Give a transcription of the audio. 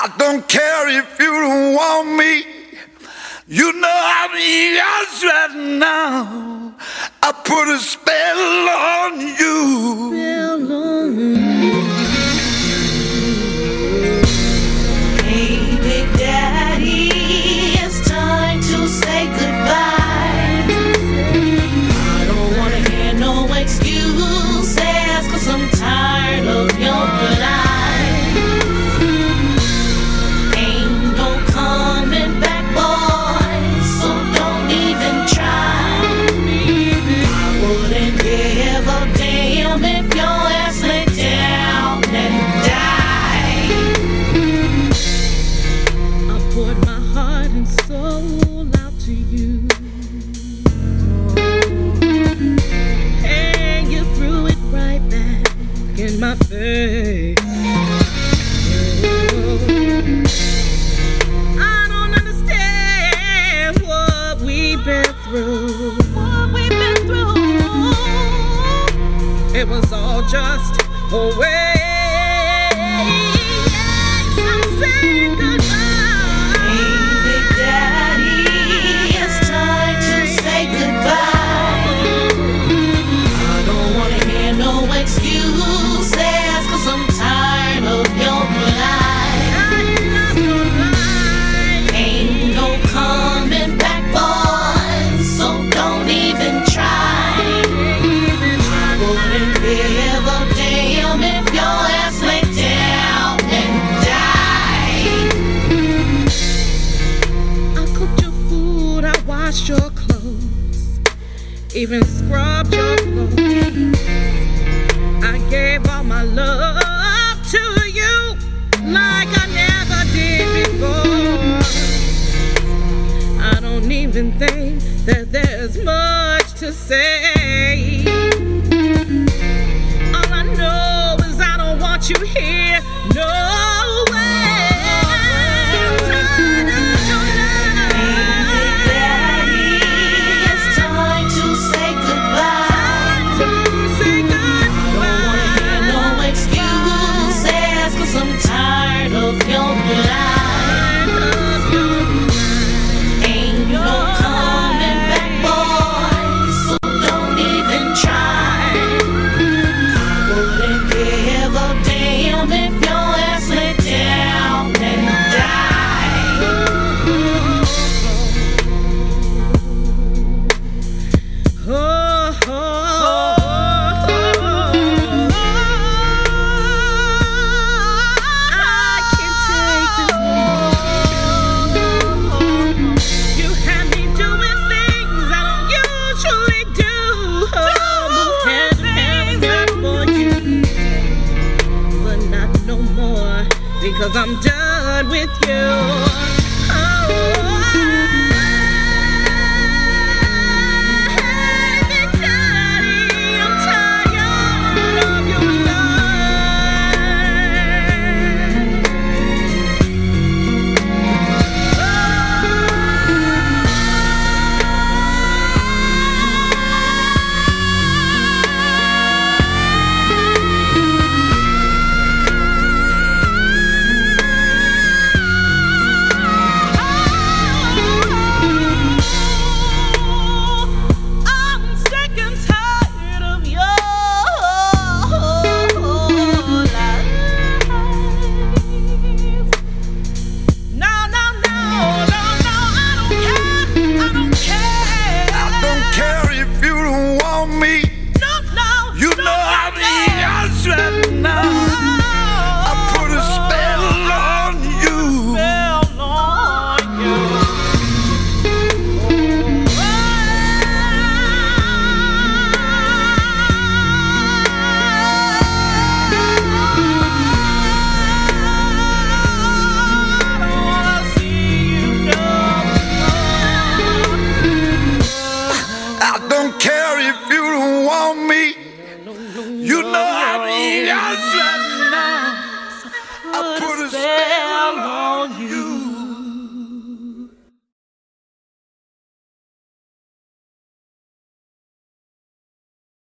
I don't care if you don't want me. You know I'm yours right now. I put a spell on you. Spell on you. Hey, Big Daddy, it's time to say goodbye. I don't wanna hear no excuses, 'cause I'm tired of your lies. My face. I don't understand what we've been through. It was all just a waste. I'm saying goodbye. Hey, Big Daddy, it's time to say goodbye. I don't wanna hear no excuse, 'cause I'm tired of your lies. Ain't no coming back, boys, so don't even try. I wouldn't give a damn if your ass lay down and died. I cooked your food, I washed your clothes, even scrubbed your floor. I gave all my love to you like I never did before. I don't even think that there's much to say. All I know is I don't want you here. No way. I'm tired of your lies. Ain't no coming back, boys, so don't even try. I wouldn't give a damn if your ass lay down and died. Because I'm done with you. I put a spell on you.